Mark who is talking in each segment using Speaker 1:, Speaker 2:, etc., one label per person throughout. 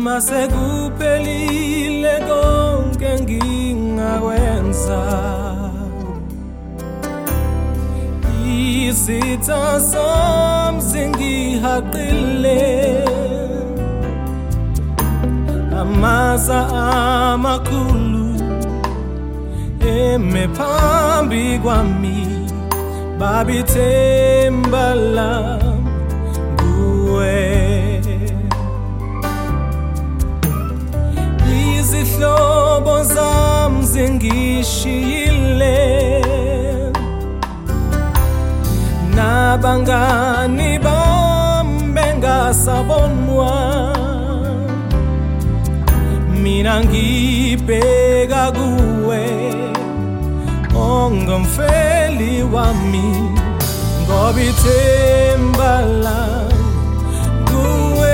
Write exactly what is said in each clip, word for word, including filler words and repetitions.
Speaker 1: Masekuphelile konke ngingakwenza, izitha zami zingihaqile, amasa amakhulu eme phambi kwami, babithemba lami kuwe. Izihlobo zami zingishiyile, nabangani bami bengasabonwa, mina ngibheka kuwe ongumfeli wami, ngoba ithemba lami kuwe.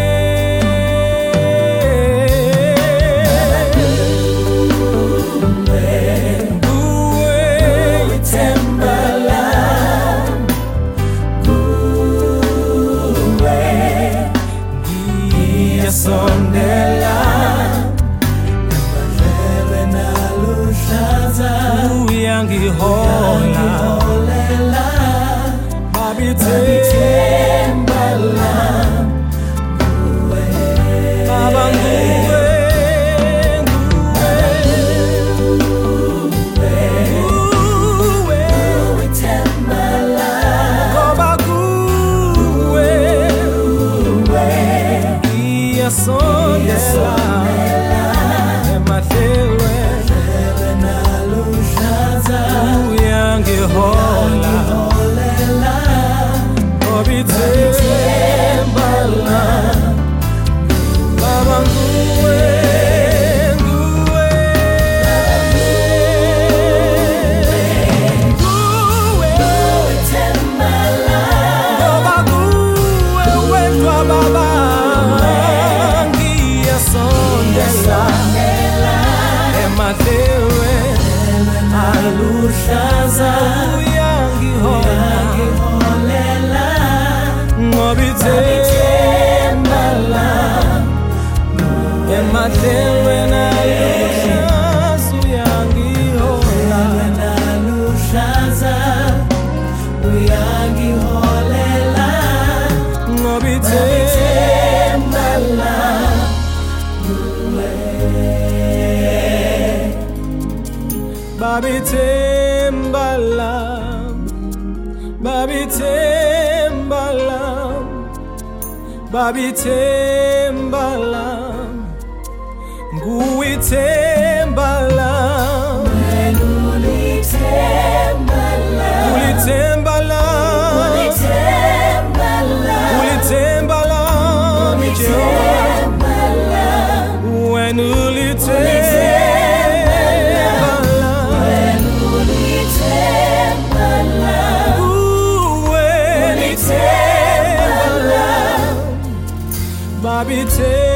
Speaker 1: Sondela nabadlele naluhlaza uyangihola babithemba lami kuwe, baba nguwe, nguwe, ithemba lami, ngoba kuwe sondela emahlelwe naluhlaza uyangihola ngoba ithemba lami, baba nguwe, nguwe, nguwe, ithemba lami, ngoba kuwe wedwa baba emahlelwe aluhlaza uyangiholela ngoba ithemba lami, emahlelwe aluhlaza uyangiholela uyangiholela ngoba ithemba lami, babithemba lami, babithemba lami, babithemba lami, nguwe ithemba lami, ulithemba lami, ulithemba lami, ulithemba lami, Jehova, wena ulithemba babithemba